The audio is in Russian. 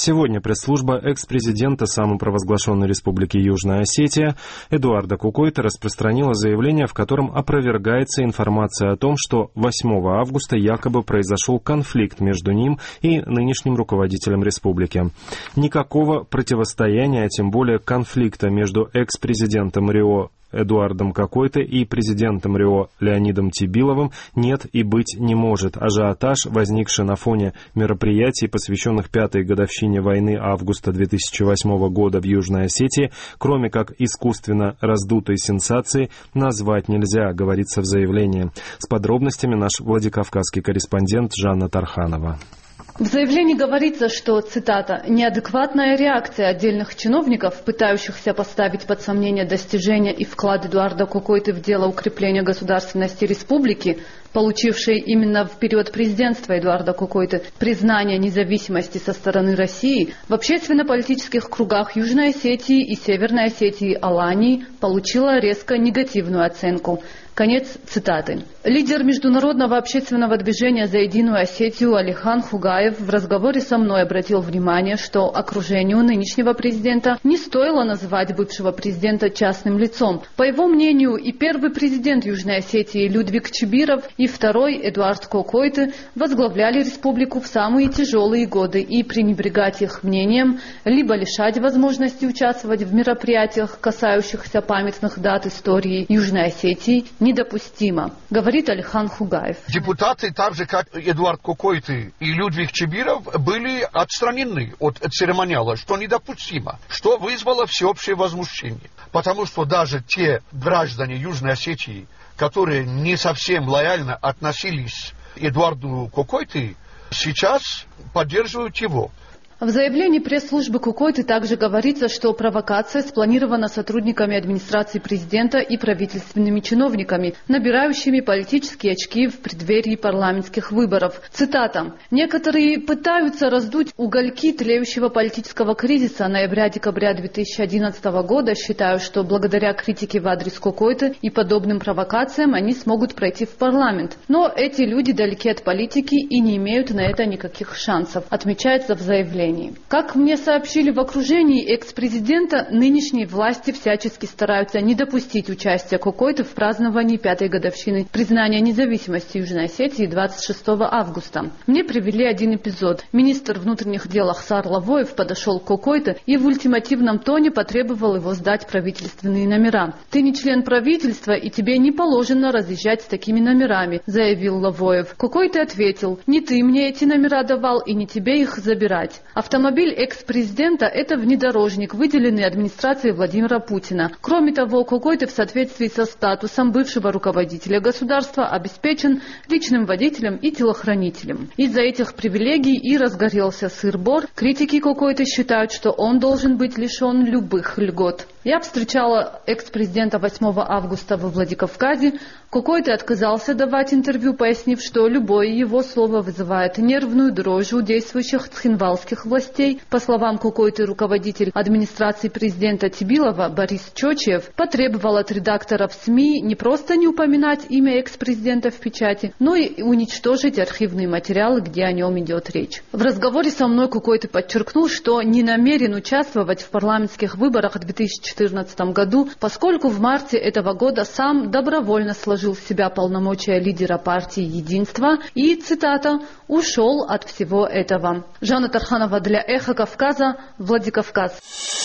Сегодня пресс-служба экс-президента самопровозглашенной Республики Южная Осетия Эдуарда Кукойты распространила заявление, в котором опровергается информация о том, что 8 августа якобы произошел конфликт между ним и нынешним руководителем республики. Никакого противостояния, а тем более конфликта между экс-президентом РИО Эдуардом Кукойтой и президентом РИО Леонидом Тибиловым нет и быть не может. Ажиотаж, возникший на фоне мероприятий, посвященных 5-й годовщине войны августа 2008 года в Южной Осетии, кроме как искусственно раздутой сенсации, назвать нельзя, говорится в заявлении. С подробностями наш владикавказский корреспондент Жанна Тарханова. В заявлении говорится, что, цитата, «неадекватная реакция отдельных чиновников, пытающихся поставить под сомнение достижения и вклад Эдуарда Кукойты в дело укрепления государственности республики, получившей именно в период президентства Эдуарда Кукойты признание независимости со стороны России, в общественно-политических кругах Южной Осетии и Северной Осетии Алании получила резко негативную оценку». Конец цитаты. Лидер международного общественного движения «За единую Осетию» Алихан Хугаев в разговоре со мной обратил внимание, что окружению нынешнего президента не стоило называть бывшего президента частным лицом. По его мнению, и первый президент Южной Осетии Людвиг Чибиров, и второй Эдуард Кукойты возглавляли республику в самые тяжелые годы, и пренебрегать их мнением, либо лишать возможности участвовать в мероприятиях, касающихся памятных дат истории Южной Осетии, недопустимо, говорит Алихан Хугаев. Депутаты, так же как Эдуард Кукойты и Людвиг Чибиров, были отстранены от церемониала, что недопустимо, что вызвало всеобщее возмущение. Потому что даже те граждане Южной Осетии, которые не совсем лояльно относились к Эдуарду Кукойты, сейчас поддерживают его. В заявлении пресс-службы Кукойты также говорится, что провокация спланирована сотрудниками администрации президента и правительственными чиновниками, набирающими политические очки в преддверии парламентских выборов. Цитата. «Некоторые пытаются раздуть угольки тлеющего политического кризиса ноября-декабря 2011 года, считая, что благодаря критике в адрес Кукойты и подобным провокациям они смогут пройти в парламент. Но эти люди далеки от политики и не имеют на это никаких шансов», отмечается в заявлении. Как мне сообщили в окружении экс-президента, нынешние власти всячески стараются не допустить участия Кукойты в праздновании 5-й годовщины признания независимости Южной Осетии 26 августа. Мне привели один эпизод. Министр внутренних дел Ахсар Лавоев подошел к Кукойте и в ультимативном тоне потребовал его сдать правительственные номера. «Ты не член правительства, и тебе не положено разъезжать с такими номерами», заявил Лавоев. Кукойте ответил: «Не ты мне эти номера давал, и не тебе их забирать». Автомобиль экс-президента – это внедорожник, выделенный администрацией Владимира Путина. Кроме того, Кукойты в соответствии со статусом бывшего руководителя государства обеспечен личным водителем и телохранителем. Из-за этих привилегий и разгорелся сыр-бор. Критики Кукойты считают, что он должен быть лишен любых льгот. Я встречала экс-президента 8 августа во Владикавказе. Кукойты отказался давать интервью, пояснив, что любое его слово вызывает нервную дрожь у действующих цхинвалских властей. По словам Кукойты, руководитель администрации президента Тибилова Борис Чочев потребовал от редакторов СМИ не просто не упоминать имя экс-президента в печати, но и уничтожить архивные материалы, где о нем идет речь. В разговоре со мной Кукойты подчеркнул, что не намерен участвовать в парламентских выборах в 2014 году, поскольку в марте этого года сам добровольно сложил в себя полномочия лидера партии «Единство» и, цитата, «ушел от всего этого». Жанна Тарханова для «Эхо Кавказа», Владикавказ.